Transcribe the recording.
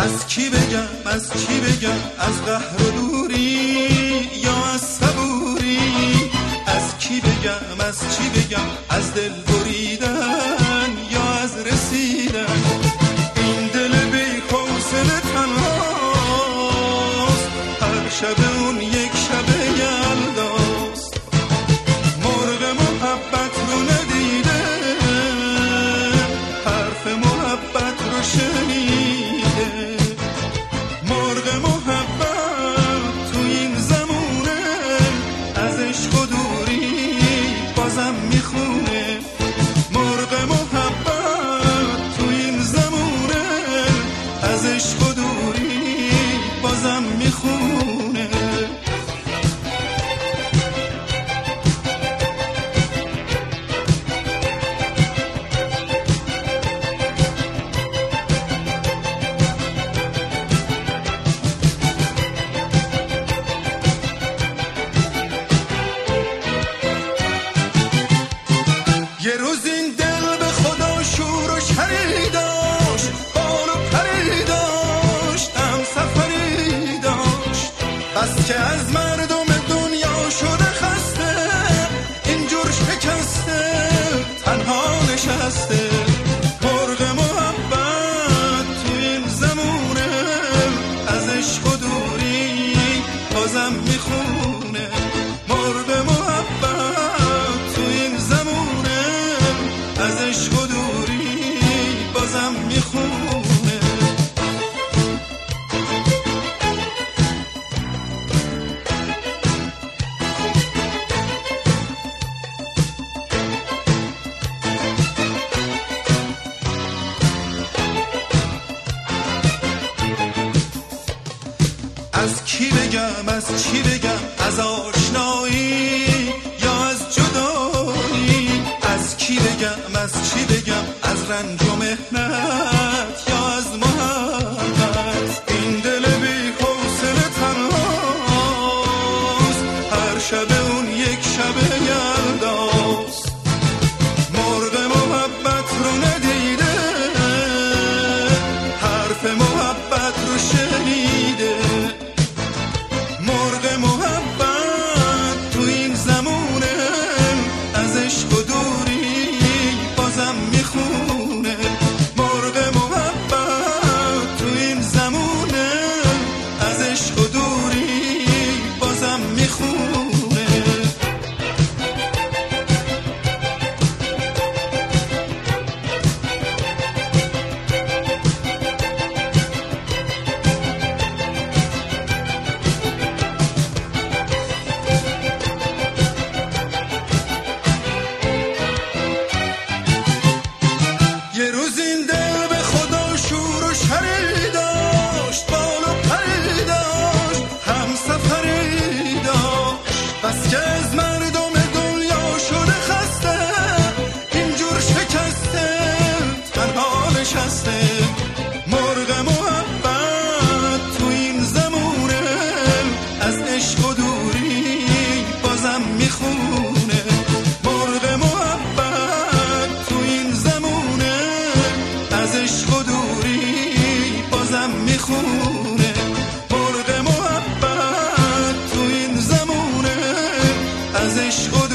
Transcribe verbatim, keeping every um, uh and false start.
از کی بگم از کی بگم، از قهر و دوری یا از صبوری؟ از کی بگم از چی بگم، از دل بریدن یا از رسیدن؟ این دل بی حوصله تنهاست، هر شب اون یک شب یلداست. مرغ محبت رو ندیده، حرف محبت رو شنیده. مرغ محبت تو این زمونه، از عشق و دوری بازم میخونه. مرغ محبت تو این زمونه، از عشق و دوری بازم میخونه. یه روز این دل به خدا شور و شری داشت، بال و پری داشت، هم سفری داشت. بس که از مردم دنیا شده خسته، اینجور شکسته تنها نشسته. مرغ محبت تو این زمونه، از عشق و دوری بازم میخونه. مرغ محبت تو این زمونه، از عشق و دوری بازم میخونه. از کی بگم از چی بگم، از آشنایی یا از جدایی؟ از کی بگم از چی بگم، از رنج و مهنت یا از محبت؟ این دل بی حوصله تنهاست، هر شب اون یک شب یلداست. مرغ محبت رو ندیده، حرف محبت رو شنیده. مرغ محبت تو این زمونه، از عشق و دوری بازم میخونه. مرغ محبت تو این زمونه، از عشق و دوری بازم میخونه. یه روز این دل به خدا شور و شری داشت، بال و پری داشت، هم سفری داشت. بس که از مردم دنیا شده خسته، اینجور شکسته تنها نشسته. مرغ محبت تو این زمونه، از عشق و دوری بازم میخونه. مرغ محبت تو این زمونه، از عشق و دوری بازم میخونه. مرغ محبت تو این زمونه، از عشق و